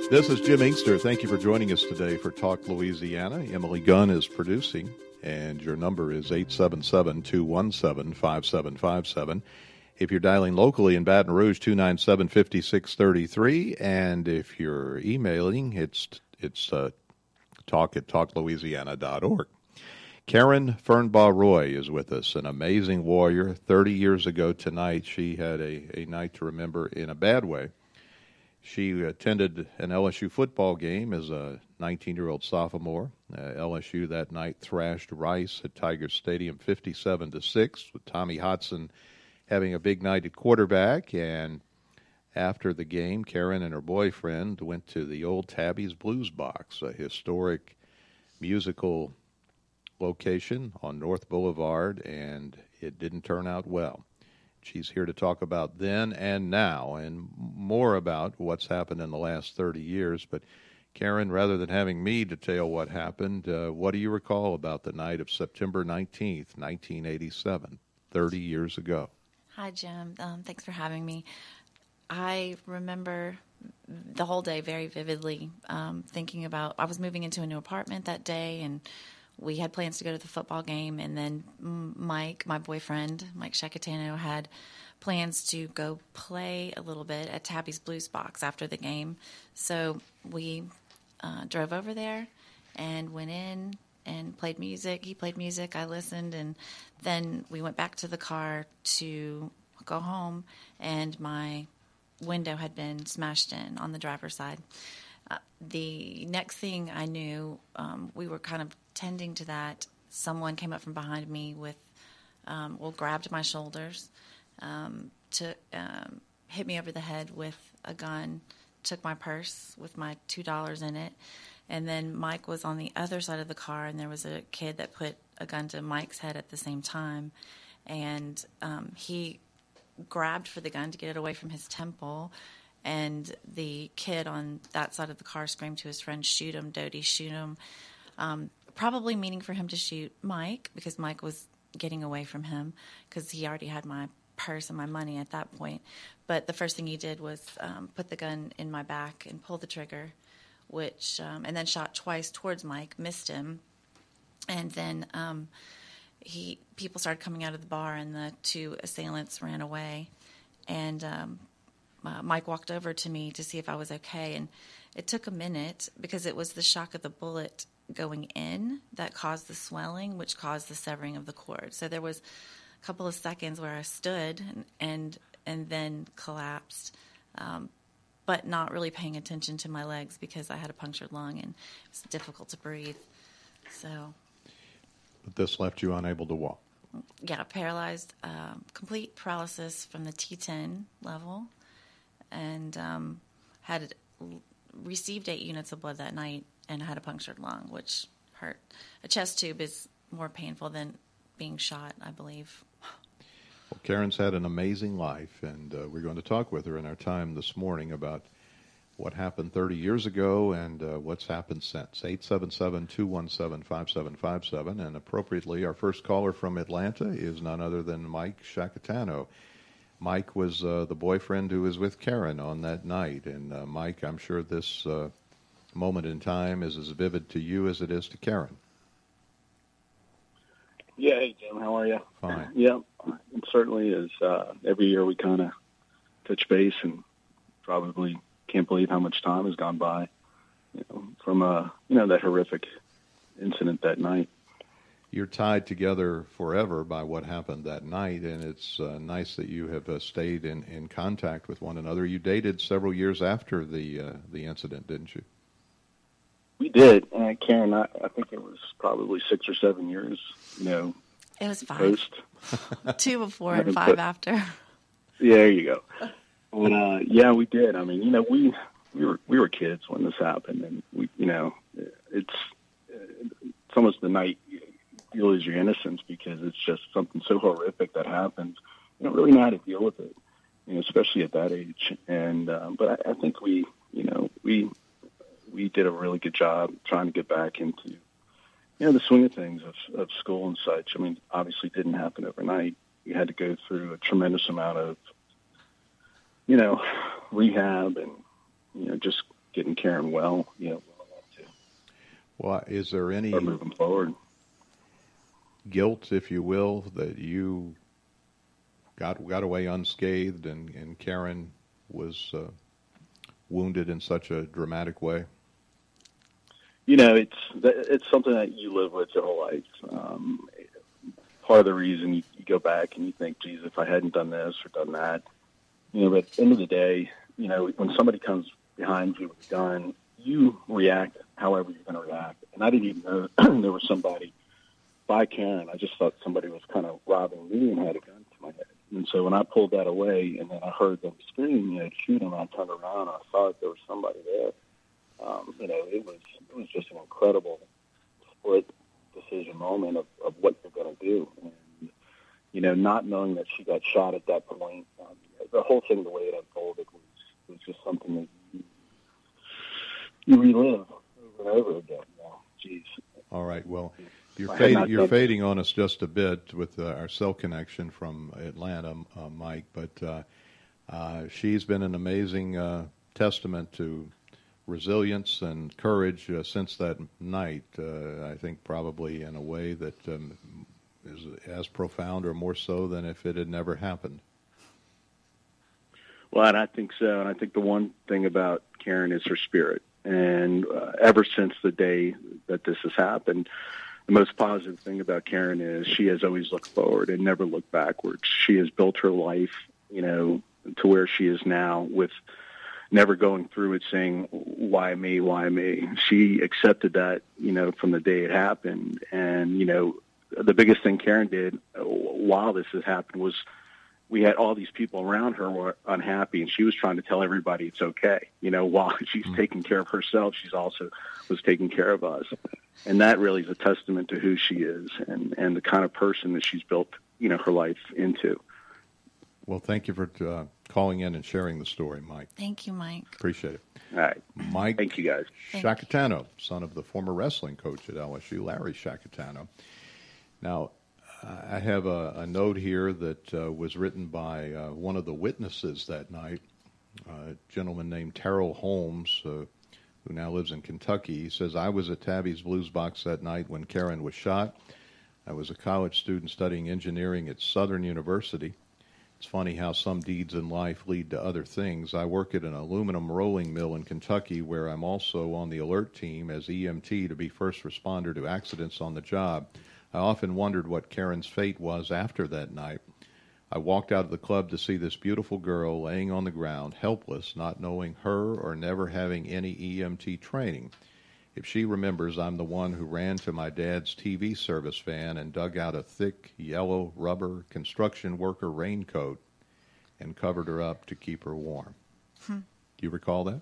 This is Jim Inkster. Thank you for joining us today for Talk Louisiana. Emily Gunn is producing, and your number is 877-217-5757. If you're dialing locally in Baton Rouge, 297-5633, and if you're emailing, it's talk at talklouisiana.org. Karen Fernbaugh Roy is with us, an amazing warrior. 30 years ago tonight, she had a night to remember in a bad way. She attended an LSU football game as a 19-year-old sophomore. LSU that night thrashed Rice at Tiger Stadium 57-6, with Tommy Hodson having a big night at quarterback. And after the game, Karen and her boyfriend went to the old Tabby's Blues Box, a historic musical location on North Boulevard, and it didn't turn out well. She's here to talk about then and now and more about what's happened in the last 30 years. But, Karen, rather than having me detail what happened, what do you recall about the night of September 19th, 1987, 30 years ago? Hi, Jim. Thanks for having me. I remember the whole day very vividly, thinking about I was moving into a new apartment that day, and we had plans to go to the football game, and then Mike, my boyfriend, Mike Shacatano, had plans to go play a little bit at Tabby's Blues Box after the game. So we drove over there and went in and played music. He played music, I listened, and then we went back to the car to go home, and my window had been smashed in on the driver's side. The next thing I knew, we were kind of tending to that. Someone came up from behind me with, grabbed my shoulders, hit me over the head with a gun, took my purse with my $2 in it, and then Mike was on the other side of the car, and there was a kid that put a gun to Mike's head at the same time, and he grabbed for the gun to get it away from his temple. And the kid on that side of the car screamed to his friend, "Shoot him, Dodie, shoot him." Probably meaning for him to shoot Mike, because Mike was getting away from him because he already had my purse and my money at that point. But the first thing he did was put the gun in my back and pull the trigger, and then shot twice towards Mike, missed him. And then people started coming out of the bar, and the two assailants ran away. And Mike walked over to me to see if I was okay, and it took a minute because it was the shock of the bullet going in that caused the swelling, which caused the severing of the cord. So there was a couple of seconds where I stood and then collapsed, but not really paying attention to my legs because I had a punctured lung and it was difficult to breathe. So, but this left you unable to walk. Yeah, paralyzed, complete paralysis from the T10 level. And had received 8 units of blood that night and had a punctured lung, which hurt. A chest tube is more painful than being shot, I believe. Well, Karen's had an amazing life, and we're going to talk with her in our time this morning about what happened 30 years ago and what's happened since. 877-217-5757, and appropriately, our first caller from Atlanta is none other than Mike Shacatano. Mike was the boyfriend who was with Karen on that night. And, Mike, I'm sure this moment in time is as vivid to you as it is to Karen. Yeah, hey, Jim, how are you? Fine. Yeah, it certainly is. Every year we kind of touch base and probably can't believe how much time has gone by, from, that horrific incident that night. You're tied together forever by what happened that night, and it's nice that you have stayed in contact with one another. You dated several years after the incident, didn't you? We did. Karen, I think it was probably 6 or 7 years, It was 5. Post. 2 before and 5 after. Yeah, there you go. But, yeah, we did. I mean, we were kids when this happened, and it's almost the night you lose your innocence because it's just something so horrific that happens. You don't really know how to deal with it, especially at that age. And but I think we did a really good job trying to get back into the swing of things of school and such. I mean, obviously, it didn't happen overnight. You had to go through a tremendous amount of rehab and just getting Karen well enough to Well, is there any start moving forward. guilt, if you will, that you got away unscathed and Karen was wounded in such a dramatic way? It's something that you live with your whole life. Part of the reason you go back and you think, geez, if I hadn't done this or done that, but at the end of the day, when somebody comes behind you with a gun, you react however you're going to react. And I didn't even know there was somebody by Karen. I just thought somebody was kind of robbing me and had a gun to my head. And so when I pulled that away and then I heard them scream, shoot him, I turned around and I saw that there was somebody there. It was just an incredible split decision moment of what you're going to do. And, not knowing that she got shot at that point, the whole thing, the way it unfolded was just something that you relive over and over again. Geez. All right. Well, you're fading on us just a bit with our cell connection from Atlanta, Mike, but she's been an amazing testament to resilience and courage since that night. I think probably in a way that is as profound or more so than if it had never happened. Well, and I think so. And I think the one thing about Karen is her spirit. And ever since the day that this has happened, the most positive thing about Karen is she has always looked forward and never looked backwards. She has built her life, to where she is now with never going through it saying, why me, why me? She accepted that, from the day it happened. And, the biggest thing Karen did while this has happened was we had all these people around her who were unhappy, and she was trying to tell everybody it's okay. While she's taking care of herself, she's also was taking care of us. And that really is a testament to who she is and the kind of person that she's built, her life into. Well, thank you for calling in and sharing the story, Mike. Thank you, Mike. Appreciate it. All right. Mike. Thank you, guys. Shakatano, son of the former wrestling coach at LSU, Larry Shakatano. Now, I have a note here that was written by one of the witnesses that night, a gentleman named Terrell Holmes, who now lives in Kentucky. He says, I was at Tabby's Blues Box that night when Karen was shot. I was a college student studying engineering at Southern University. It's funny how some deeds in life lead to other things. I work at an aluminum rolling mill in Kentucky where I'm also on the alert team as EMT to be first responder to accidents on the job. I often wondered what Karen's fate was after that night. I walked out of the club to see this beautiful girl laying on the ground, helpless, not knowing her or never having any EMT training. If she remembers, I'm the one who ran to my dad's TV service van and dug out a thick, yellow, rubber construction worker raincoat and covered her up to keep her warm. Do you recall that?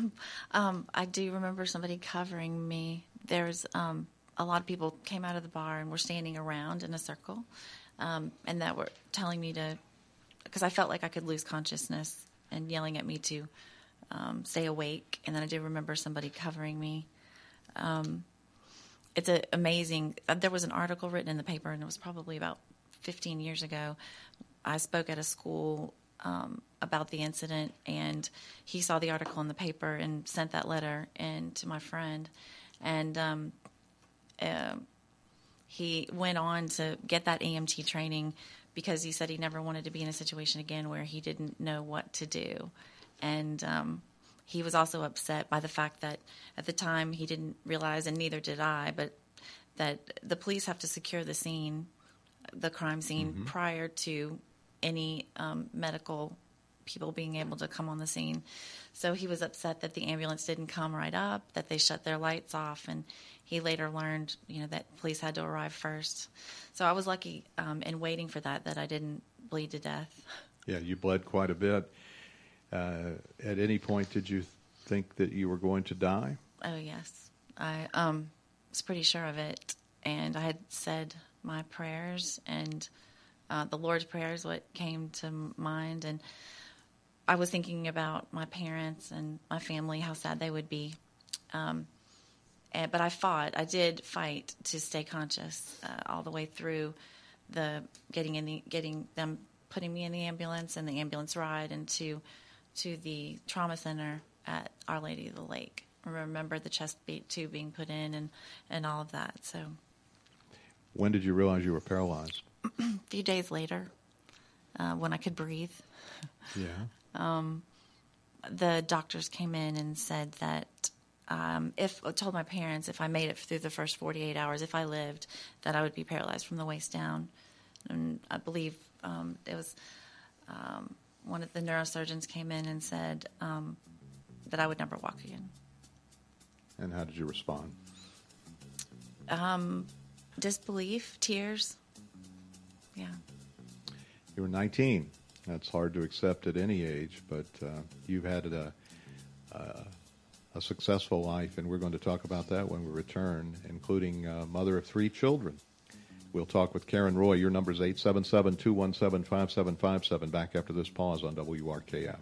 I do remember somebody covering me. There's a lot of people came out of the bar and were standing around in a circle, and that were telling me to, because I felt like I could lose consciousness and yelling at me to stay awake. And then I do remember somebody covering me. It's amazing. There was an article written in the paper, and it was probably about 15 years ago. I spoke at a school about the incident, and he saw the article in the paper and sent that letter in to my friend. And he went on to get that EMT training because he said he never wanted to be in a situation again where he didn't know what to do. And he was also upset by the fact that at the time he didn't realize, and neither did I, but that the police have to secure the scene, the crime scene, prior to any medical people being able to come on the scene. So he was upset that the ambulance didn't come right up, that they shut their lights off, and he later learned, that police had to arrive first. So I was lucky in waiting for that I didn't bleed to death. Yeah, you bled quite a bit. At any point, did you think that you were going to die? Oh, yes. I was pretty sure of it, and I had said my prayers, and the Lord's Prayer is what came to mind, and I was thinking about my parents and my family, how sad they would be. But I did fight to stay conscious all the way through getting them, putting me in the ambulance and the ambulance ride and to the trauma center. at Our Lady of the Lake. I remember the chest tube being put in and all of that. So, When did you realize you were paralyzed? a few days later, when I could breathe, Yeah. the doctors came in and said that told my parents if I made it through the first 48 hours, if I lived, that I would be paralyzed from the waist down. And I believe it was one of the neurosurgeons came in and said that I would never walk again. And how did you respond? Disbelief, tears. Yeah. You were 19. That's hard to accept at any age, but you've had a successful life, and we're going to talk about that when we return, including mother of 3 children. We'll talk with Karen Roy. Your number is 877-217-5757. Back after this pause on WRKF.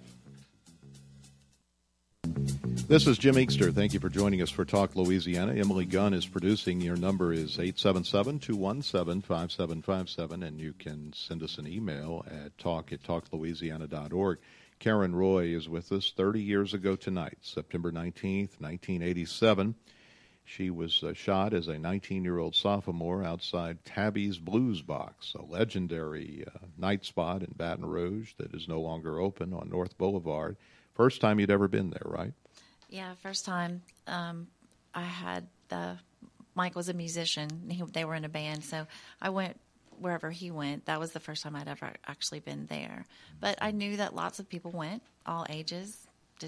This is Jim Eakster. Thank you for joining us for Talk Louisiana. Emily Gunn is producing. Your number is 877-217-5757, and you can send us an email at talk@talklouisiana.org. Karen Roy is with us 30 years ago tonight, September 19th, 1987. She was shot as a 19-year-old sophomore outside Tabby's Blues Box, a legendary night spot in Baton Rouge that is no longer open on North Boulevard. First time you'd ever been there, right? Yeah, first time. I had Mike was a musician. They were in a band, so I went wherever he went. That was the first time I'd ever actually been there. But I knew that lots of people went, all ages.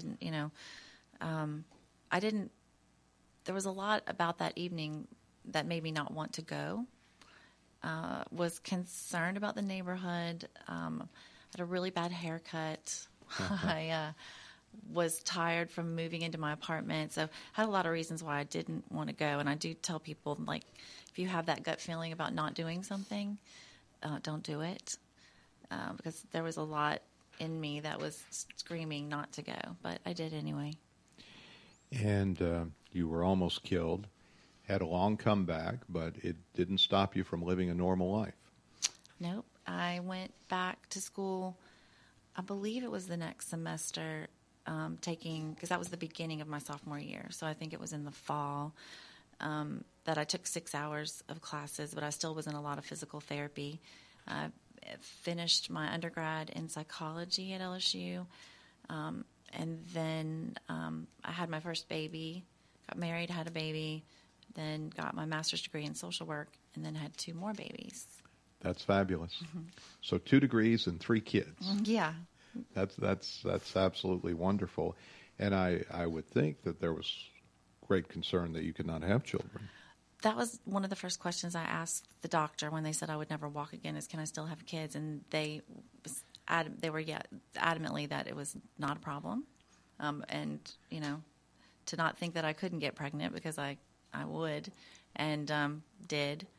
I didn't. There was a lot about that evening that made me not want to go. Was concerned about the neighborhood. Had a really bad haircut. I was tired from moving into my apartment, so had a lot of reasons why I didn't want to go. And I do tell people, like, if you have that gut feeling about not doing something, don't do it, because there was a lot in me that was screaming not to go, but I did anyway. And you were almost killed, had a long comeback, but it didn't stop you from living a normal life. Nope. I went back to school, I believe it was the next semester, because that was the beginning of my sophomore year. So I think it was in the fall that I took 6 hours of classes, but I still was in a lot of physical therapy. I finished my undergrad in psychology at LSU, and then I had my first baby, got married, had a baby, then got my master's degree in social work, and then had 2 more babies. That's fabulous. Mm-hmm. So 2 degrees and 3 kids. Yeah. That's absolutely wonderful. And I would think that there was great concern that you could not have children. That was one of the first questions I asked the doctor when they said I would never walk again is, can I still have kids? And they were adamantly that it was not a problem. And, to not think that I couldn't get pregnant, because I would, and did.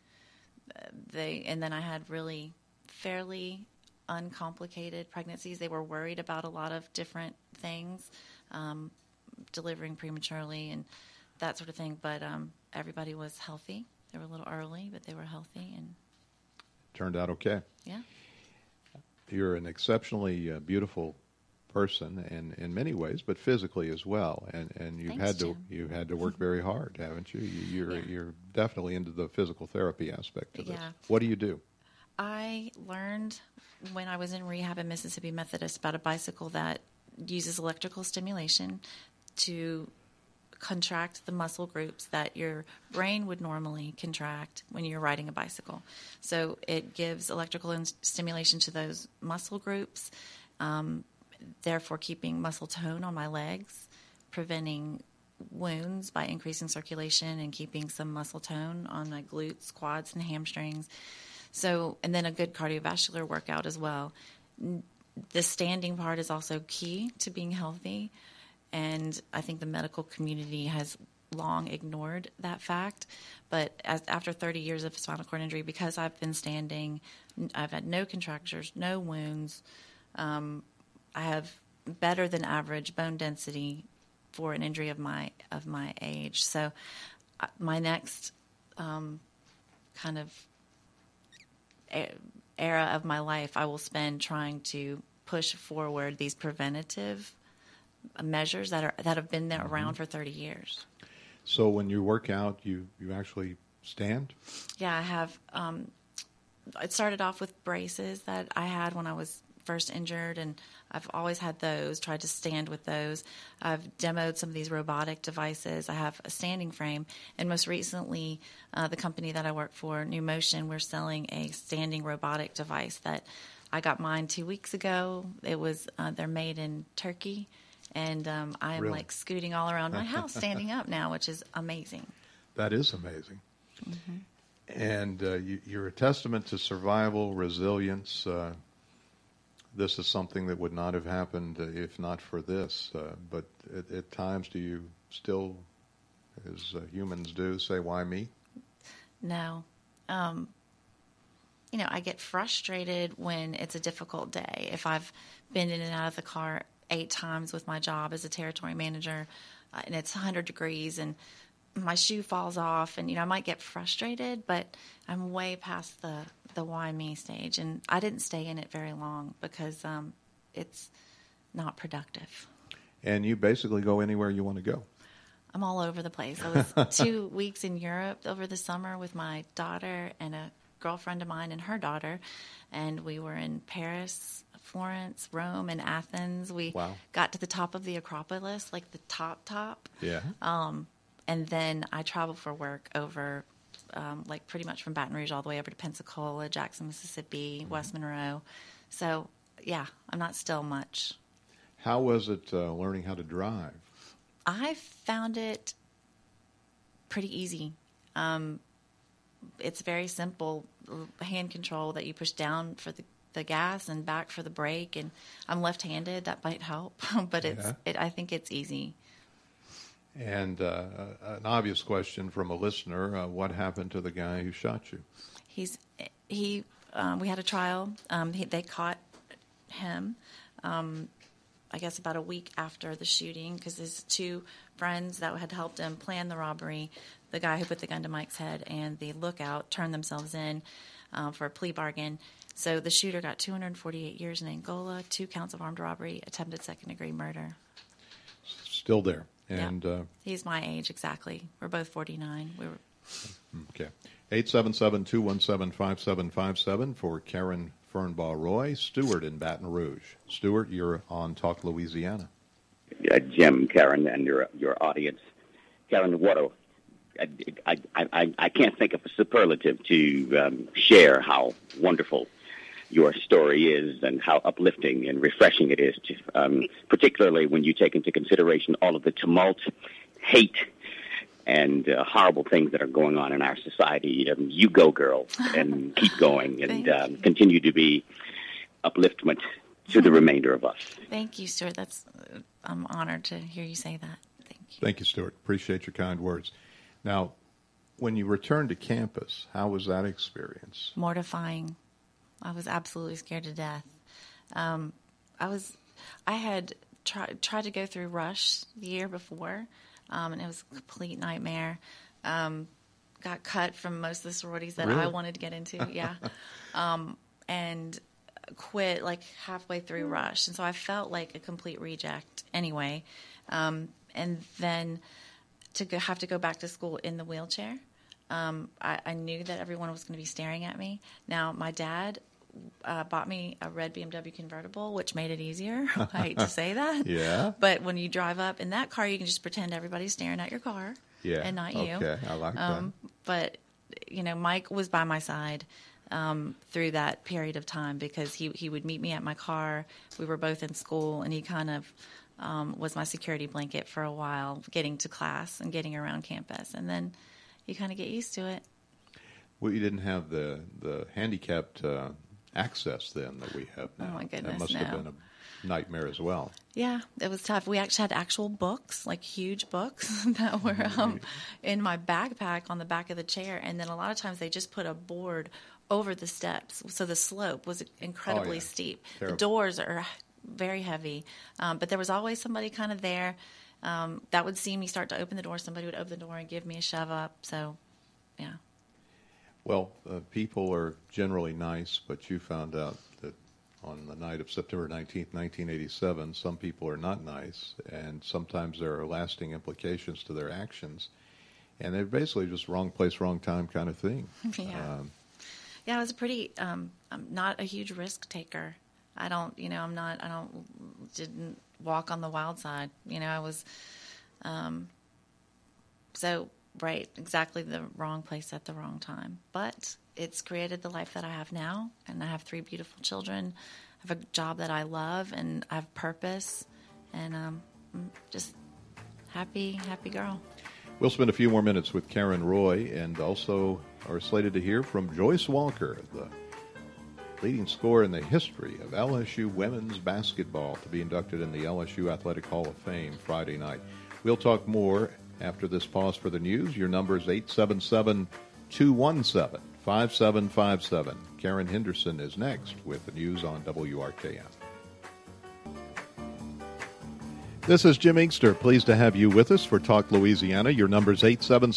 And then I had really fairly uncomplicated pregnancies. They were worried about a lot of different things, delivering prematurely and that sort of thing. But everybody was healthy. They were a little early, but they were healthy, and turned out okay. Yeah. You're an exceptionally beautiful person, and in many ways, but physically as well. And you've had to work very hard, haven't you? You're definitely into the physical therapy aspect of this. Yeah. What do you do? I learned when I was in rehab in Mississippi Methodist about a bicycle that uses electrical stimulation to contract the muscle groups that your brain would normally contract when you're riding a bicycle. So it gives electrical stimulation to those muscle groups, therefore keeping muscle tone on my legs, preventing wounds by increasing circulation and keeping some muscle tone on my glutes, quads, and hamstrings. So, and then a good cardiovascular workout as well. The standing part is also key to being healthy, and I think the medical community has long ignored that fact. But after 30 years of spinal cord injury, because I've been standing, I've had no contractures, no wounds. I have better than average bone density for an injury of my age. So, my next kind of era of my life, I will spend trying to push forward these preventative measures that have been there around for 30 years. So when you work out, you actually stand? Yeah, I have. It started off with braces that I had when I was first injured, and I've always had those, tried to stand with those. I've demoed some of these robotic devices. I have a standing frame, and most recently, the company that I work for, New Motion, we're selling a standing robotic device that I got mine 2 weeks ago. It was they're made in Turkey, and I am Really? like scooting all around my house standing up now, which is amazing. That is amazing. And you're a testament to survival, resilience. This is something that would not have happened if not for this. But at times, do you still, as humans do, say, why me? No. I get frustrated when it's a difficult day. If I've been in and out of the car 8 times with my job as a territory manager, and it's 100 degrees, and my shoe falls off, and I might get frustrated, but I'm way past the why me stage, and I didn't stay in it very long because it's not productive. And you basically go anywhere you want to go. I'm all over the place. I was 2 weeks in Europe over the summer with my daughter and a girlfriend of mine and her daughter, and we were in Paris, Florence, Rome, and Athens. We got to the top of the Acropolis, like the top. Yeah. And then I traveled for work over, like pretty much from Baton Rouge all the way over to Pensacola, Jackson, Mississippi, West Monroe. So, yeah, I'm not still much. How was it learning how to drive? I found it pretty easy. It's very simple hand control that you push down for the gas and back for the brake. And I'm left-handed. That might help, but I think it's easy. And an obvious question from a listener: what happened to the guy who shot you? We had a trial. They caught him. I guess about a week after the shooting, because his 2 friends that had helped him plan the robbery, the guy who put the gun to Mike's head and the lookout, turned themselves in for a plea bargain. So the shooter got 248 years in Angola, 2 counts of armed robbery, attempted second-degree murder. Still there. And he's my age exactly. We're both 49. Okay. 877-217-5757 for Karen Fernbaugh Roy. Stuart in Baton Rouge. Stuart, you're on Talk Louisiana. Jim, Karen, and your audience. Karen, I can't think of a superlative to share how wonderful your story is and how uplifting and refreshing it is, particularly when you take into consideration all of the tumult, hate, and horrible things that are going on in our society. You go, girl, and keep going, and continue to be upliftment to the remainder of us. Thank you, Stuart. I'm honored to hear you say that. Thank you. Thank you, Stuart. Appreciate your kind words. Now, when you returned to campus, how was that experience? Mortifying. I was absolutely scared to death. I had tried to go through Rush the year before, and it was a complete nightmare. Got cut from most of the sororities that I wanted to get into, and quit like halfway through Rush. And so I felt like a complete reject anyway. And then have to go back to school in the wheelchair. I knew that everyone was going to be staring at me. Now, my dad bought me a red BMW convertible, which made it easier. I hate to say that. Yeah. But when you drive up in that car, you can just pretend everybody's staring at your car and not you. Okay, I like that. But, Mike was by my side through that period of time because he would meet me at my car. We were both in school, and he kind of was my security blanket for a while, getting to class and getting around campus. And then you kind of get used to it. Well, you didn't have the handicapped access then that we have now. Oh, my goodness, that must have been a nightmare as well. Yeah, it was tough. We actually had actual books, like huge books, that were in my backpack on the back of the chair. And then a lot of times they just put a board over the steps. So the slope was incredibly steep. Terrible. The doors are very heavy. But there was always somebody kind of there that would see me start to open the door. Somebody would open the door and give me a shove up. So, yeah. Well, people are generally nice, but you found out that on the night of September 19th, 1987. Some people are not nice, and sometimes there are lasting implications to their actions. And they're basically just wrong place, wrong time kind of thing. Yeah. Yeah, I was I'm not a huge risk taker. Didn't walk on the wild side. I was, exactly the wrong place at the wrong time. But it's created the life that I have now, and I have 3 beautiful children. I have a job that I love, and I have purpose, and I'm just happy girl. We'll spend a few more minutes with Karen Roy, and also are slated to hear from Joyce Walker, the leading scorer in the history of LSU women's basketball, to be inducted in the LSU Athletic Hall of Fame Friday night. We'll talk more after this pause for the news. Your number is 877-217-5757. Karen Henderson is next with the news on WRKM. This is Jim Inkster. Pleased to have you with us for Talk Louisiana. Your number is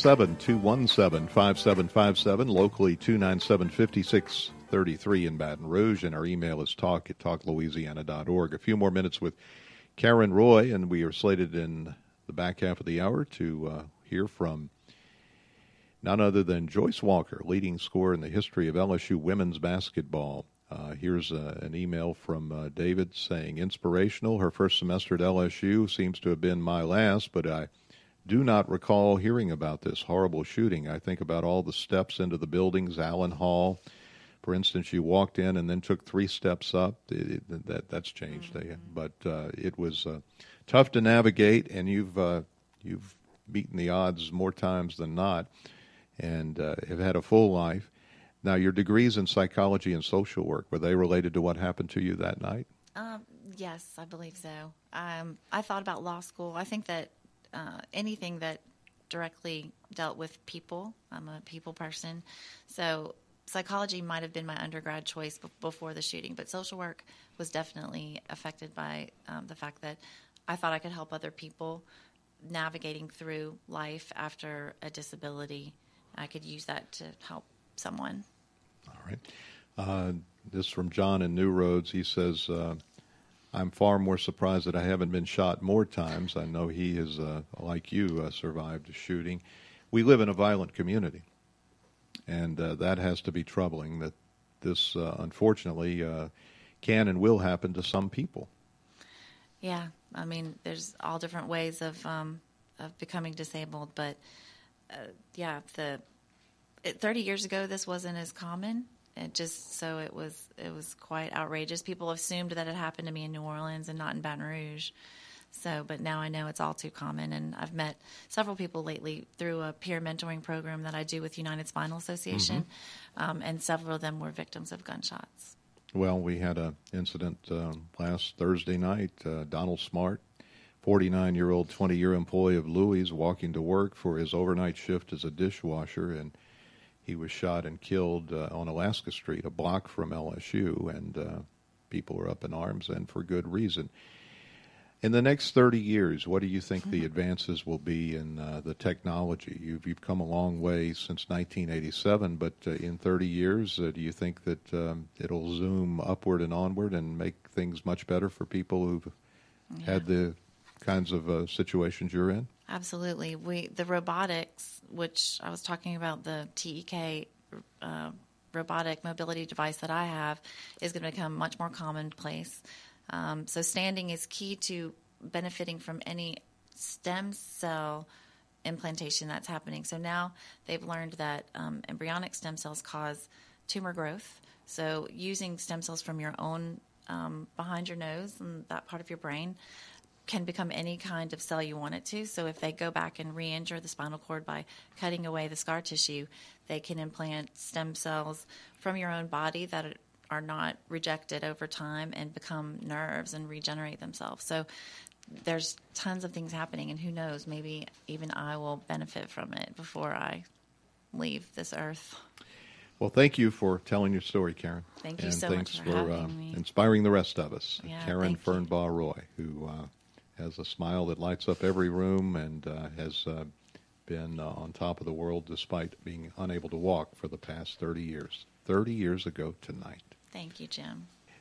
877-217-5757, locally 297-5633 in Baton Rouge, and our email is talk@talklouisiana.org. A few more minutes with Karen Roy, and we are slated in the back half of the hour to hear from none other than Joyce Walker, leading scorer in the history of LSU women's basketball. Here's an email from David saying, inspirational. Her first semester at LSU seems to have been my last, but I do not recall hearing about this horrible shooting. I think about all the steps into the buildings, Allen Hall. For instance, you walked in and then took 3 steps up. That's changed. But it was tough to navigate, and you've beaten the odds more times than not, and have had a full life. Now, your degrees in psychology and social work, were they related to what happened to you that night? Yes, I believe so. I thought about law school. I think that anything that directly dealt with people, I'm a people person. So psychology might have been my undergrad choice before the shooting, but social work was definitely affected by the fact that I thought I could help other people navigating through life after a disability. I could use that to help someone. All right. This from John in New Roads. He says, I'm far more surprised that I haven't been shot more times. I know he has, like you, survived a shooting. We live in a violent community, and that has to be troubling, that this, unfortunately, can and will happen to some people. Yeah. I mean, there's all different ways of becoming disabled, but, 30 years ago, this wasn't as common. It was quite outrageous. People assumed that it happened to me in New Orleans and not in Baton Rouge. But now I know it's all too common, and I've met several people lately through a peer mentoring program that I do with United Spinal Association, and several of them were victims of gunshots. Well, we had an incident last Thursday night. Donald Smart, 49-year-old, 20-year employee of Louis, walking to work for his overnight shift as a dishwasher, and he was shot and killed on Alaska Street, a block from LSU, and people were up in arms, and for good reason. In the next 30 years, what do you think the advances will be in the technology? You've come a long way since 1987, but in 30 years, do you think that it'll zoom upward and onward and make things much better for people who've had the kinds of situations you're in? Absolutely. The robotics, which I was talking about, the TEK robotic mobility device that I have, is going to become much more commonplace. So standing is key to benefiting from any stem cell implantation that's happening. So now they've learned that embryonic stem cells cause tumor growth. So using stem cells from your own behind your nose and that part of your brain can become any kind of cell you want it to. So if they go back and re-injure the spinal cord by cutting away the scar tissue, they can implant stem cells from your own body that are not rejected over time and become nerves and regenerate themselves. So there's tons of things happening, and who knows, maybe even I will benefit from it before I leave this earth. Well, thank you for telling your story, Karen. Thank you so much for having me. Inspiring the rest of us. Yeah, Karen Fernbaugh Roy, who has a smile that lights up every room and has been on top of the world despite being unable to walk for the past 30 years. 30 years ago tonight. Thank you, Jim.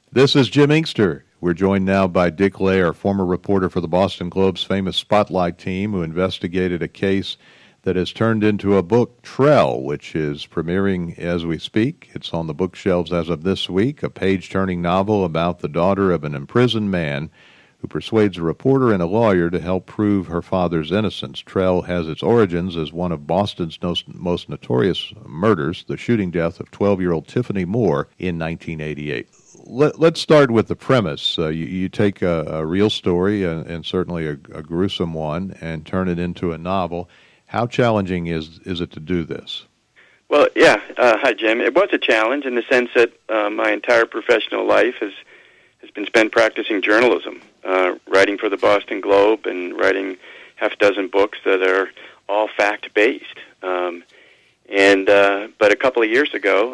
This is Jim Inkster. We're joined now by Dick Lair, former reporter for the Boston Globe's famous Spotlight team, who investigated a case that has turned into a book, Trell, which is premiering as we speak. It's on the bookshelves as of this week, a page-turning novel about the daughter of an imprisoned man who persuades a reporter and a lawyer to help prove her father's innocence. Trell has its origins as one of Boston's most notorious murders, the shooting death of 12-year-old Tiffany Moore in 1988. Let's start with the premise. You take a real story, and certainly a gruesome one, and turn it into a novel. How challenging is it to do this? Well, yeah. Hi, Jim. It was a challenge in the sense that my entire professional life has been spent practicing journalism, writing for the Boston Globe and writing half a dozen books that are all fact-based. But a couple of years ago,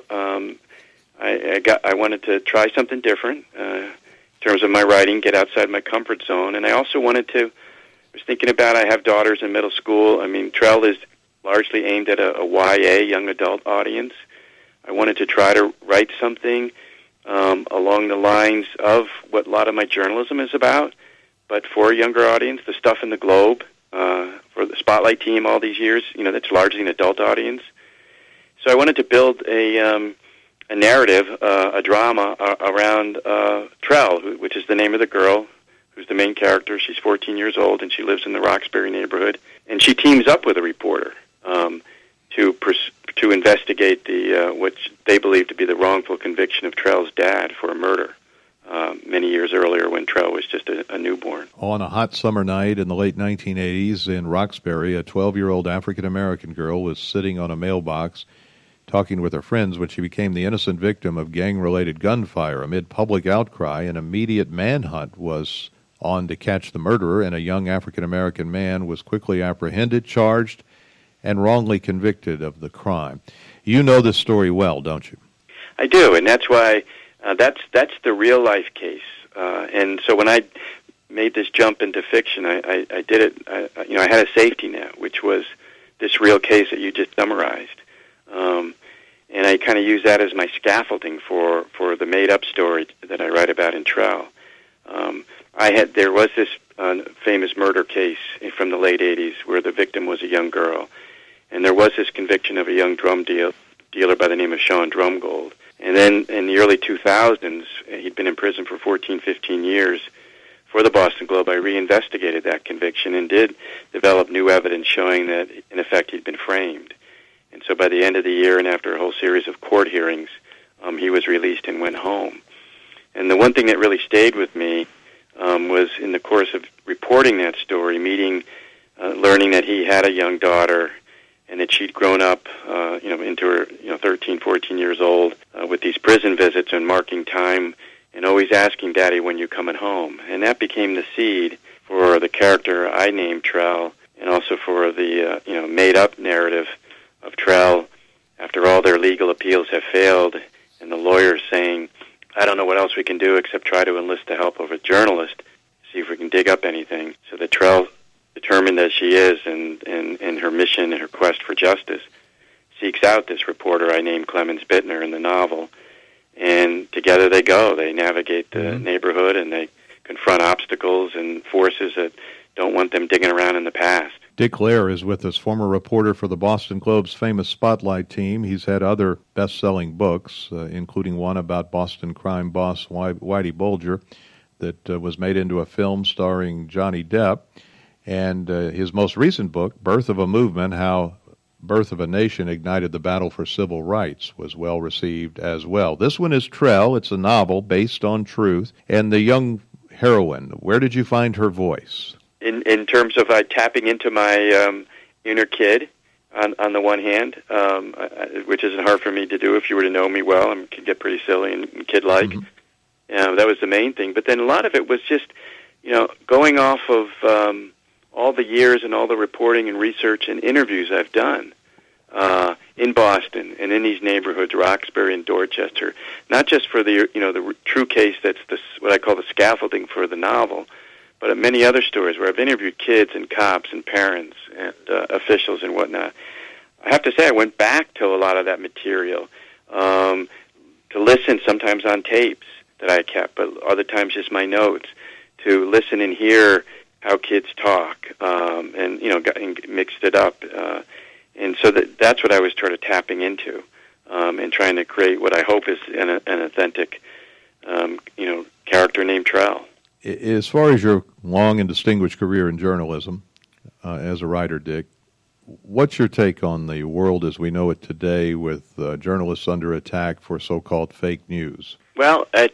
I wanted to try something different in terms of my writing, get outside my comfort zone, and I also wanted to. I was thinking about, I have daughters in middle school. I mean, Trell is largely aimed at a YA, young adult audience. I wanted to try to write something along the lines of what a lot of my journalism is about, but for a younger audience, the stuff in the Globe, for the Spotlight team all these years, that's largely an adult audience. So I wanted to build a narrative, a drama around Trell, which is the name of the girl who's the main character. She's 14 years old, and she lives in the Roxbury neighborhood. And she teams up with a reporter to investigate what they believe to be the wrongful conviction of Trell's dad for a murder many years earlier when Trell was just a newborn. On a hot summer night in the late 1980s in Roxbury, a 12-year-old African-American girl was sitting on a mailbox talking with her friends when she became the innocent victim of gang-related gunfire. Amid public outcry, an immediate manhunt was on to catch the murderer, and a young African-American man was quickly apprehended, charged, and wrongly convicted of the crime. You know this story well, don't you? I do, and that's why that's the real-life case. And so when I made this jump into fiction, I did it. I had a safety net, which was this real case that you just summarized. And I kind of use that as my scaffolding for the made-up story that I write about in Trell. There was this famous murder case from the late 80s where the victim was a young girl, and there was this conviction of a young drum dealer by the name of Sean Drumgold. And then in the early 2000s, he'd been in prison for 14, 15 years. For the Boston Globe, I reinvestigated that conviction and did develop new evidence showing that, in effect, he'd been framed. And so by the end of the year and after a whole series of court hearings, he was released and went home. And the one thing that really stayed with me was in the course of reporting that story, learning that he had a young daughter and that she'd grown up, into her, 13, 14 years old, with these prison visits and marking time and always asking, Daddy, when you coming home? And that became the seed for the character I named Trell, and also for the, made-up narrative of Trell after all their legal appeals have failed, and the lawyers saying, I don't know what else we can do except try to enlist the help of a journalist, see if we can dig up anything. So that Trell, determined as she is in her mission and her quest for justice, seeks out this reporter I named Clemens Bittner in the novel, and together they go. They navigate the neighborhood, and they confront obstacles and forces that don't want them digging around in the past. Dick Lair is with us, former reporter for the Boston Globe's famous Spotlight team. He's had other best-selling books, including one about Boston crime boss Whitey Bulger that was made into a film starring Johnny Depp. And his most recent book, Birth of a Movement, How Birth of a Nation Ignited the Battle for Civil Rights, was well received as well. This one is Trell. It's a novel based on truth. And the young heroine, where did you find her voice? In terms of tapping into my inner kid, on the one hand, which isn't hard for me to do if you were to know me well. I can get pretty silly and kid-like. That was the main thing. But then a lot of it was just, going off of all the years and all the reporting and research and interviews I've done in Boston and in these neighborhoods, Roxbury and Dorchester, not just for the the true case that's what I call the scaffolding for the novel, but at many other stories where I've interviewed kids and cops and parents and officials and whatnot. I have to say I went back to a lot of that material to listen sometimes on tapes that I kept, but other times just my notes, to listen and hear how kids talk, and mixed it up, and so that's what I was sort of tapping into, and trying to create what I hope is an authentic, character named Trell. As far as your long and distinguished career in journalism, as a writer, Dick, what's your take on the world as we know it today, with journalists under attack for so-called fake news? Well, it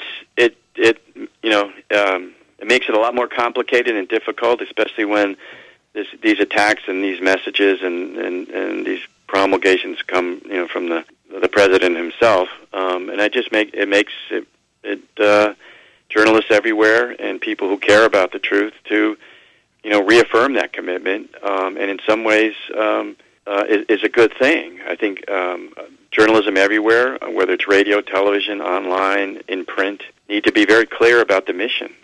makes it a lot more complicated and difficult, especially when these attacks and these messages and these promulgations come, from the president himself, and it makes journalists everywhere and people who care about the truth to, reaffirm that commitment, and in some ways is a good thing. I think journalism everywhere, whether it's radio, television, online, in print, need to be very clear about the mission,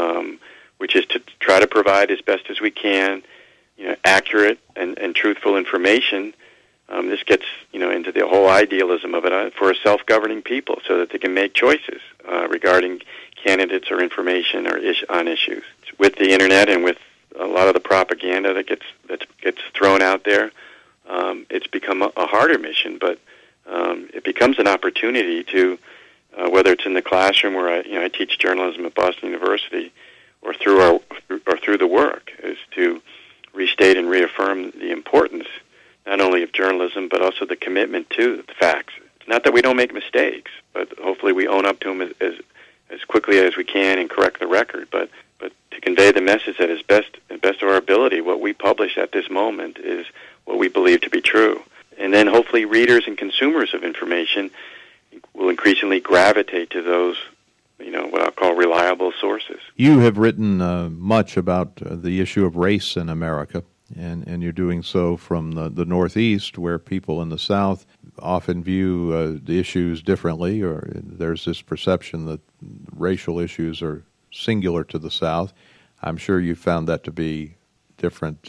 which is to try to provide as best as we can, accurate and truthful information. This gets, into the whole idealism of it, for a self-governing people, so that they can make choices regarding candidates or information or on issues. With the internet and with a lot of the propaganda that gets thrown out there, it's become a harder mission, but it becomes an opportunity to, whether it's in the classroom where I teach journalism at Boston University, or through the work, is to restate and reaffirm the importance not only of journalism but also the commitment to the facts. It's not that we don't make mistakes, but hopefully we own up to them as quickly as we can and correct the record. But to convey the message that is best of our ability, what we publish at this moment is what we believe to be true. And then hopefully readers and consumers of information will increasingly gravitate to those, what I'll call reliable sources. You have written much about the issue of race in America, and you're doing so from the Northeast, where people in the South often view the issues differently, or there's this perception that racial issues are singular to the South. I'm sure you found that to be different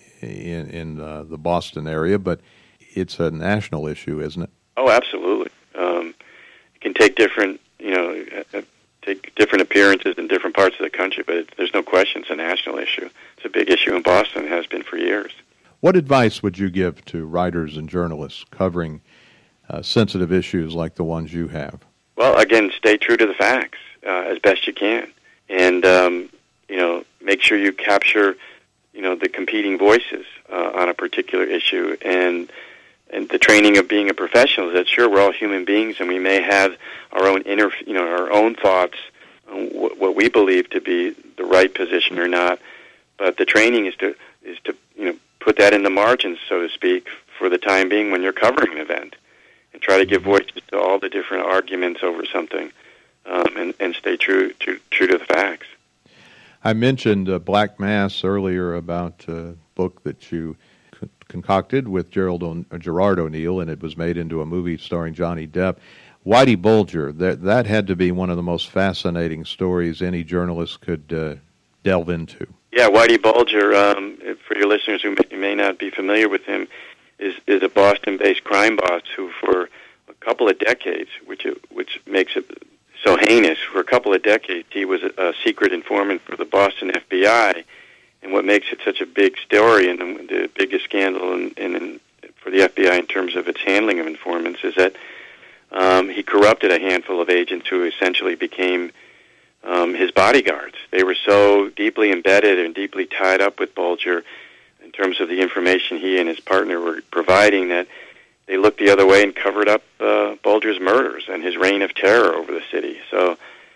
in the Boston area, but it's a national issue, isn't it? Oh, absolutely. It can take different, different appearances in different parts of the country, but there's no question it's a national issue. It's a big issue in Boston. It has been for years. What advice would you give to writers and journalists covering sensitive issues like the ones you have? Well, again, stay true to the facts as best you can, and make sure you capture, the competing voices on a particular issue, and the training of being a professional is that sure, we're all human beings, and we may have our own our own thoughts on what we believe to be the right position or not, but the training is to put that in the margins, so to speak, for the time being when you're covering an event, and try to give voice to all the different arguments over something, and stay true to the facts. I mentioned Black Mass earlier, about a book that you concocted with Gerard O'Neill, and it was made into a movie starring Johnny Depp. Whitey Bulger, that had to be one of the most fascinating stories any journalist could delve into. Yeah, Whitey Bulger, for your listeners who may not be familiar with him, is a Boston-based crime boss who, for a couple of decades, which makes it so heinous, for a couple of decades he was a secret informant for the Boston FBI. And what makes it such a big story, and the biggest scandal for the FBI in terms of its handling of informants, is that he corrupted a handful of agents who essentially became his bodyguards. They were so deeply embedded and deeply tied up with Bulger in terms of the information he and his partner were providing, that they looked the other way and covered up Bulger's murders and his reign of terror over the city. So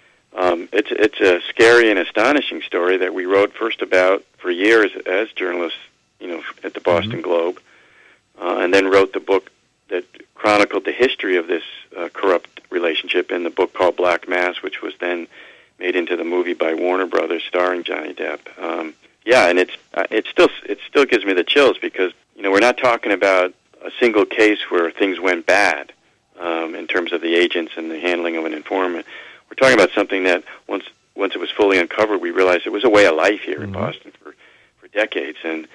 it's a scary and astonishing story that we wrote first about for years as journalists, at the Boston Globe, and then wrote the book that chronicled the history of this corrupt relationship in the book called Black Mass, which was then made into the movie by Warner Brothers starring Johnny Depp. And it still gives me the chills, because we're not talking about a single case where things went bad in terms of the agents and the handling of an informant. We're talking about something that once it was fully uncovered, we realized it was a way of life here in Boston for decades, and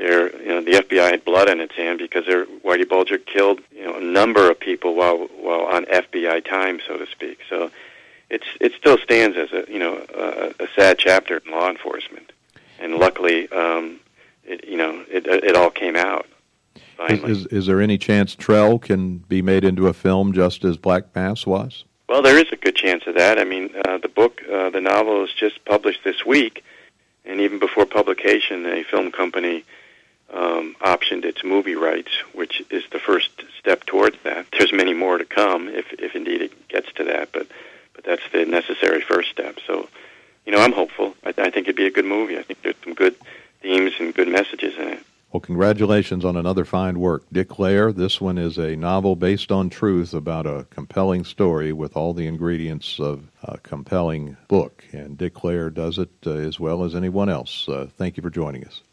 the FBI had blood on its hand because Whitey Bulger killed a number of people while on FBI time, so to speak. So it still stands as a sad chapter in law enforcement. And luckily, it all came out finally. Is there any chance Trell can be made into a film just as Black Mass was? Well, there is a good chance of that. I mean, the novel was just published this week, and even before publication, a film company optioned its movie rights, which is the first step towards that. There's many more to come, if indeed it gets to that, but that's the necessary first step. So, I'm hopeful. I think it'd be a good movie. I think there's some good themes and good messages in it. Well, congratulations on another fine work. Dick Lair, this one is a novel based on truth about a compelling story with all the ingredients of a compelling book. And Dick Lair does it as well as anyone else. Thank you for joining us.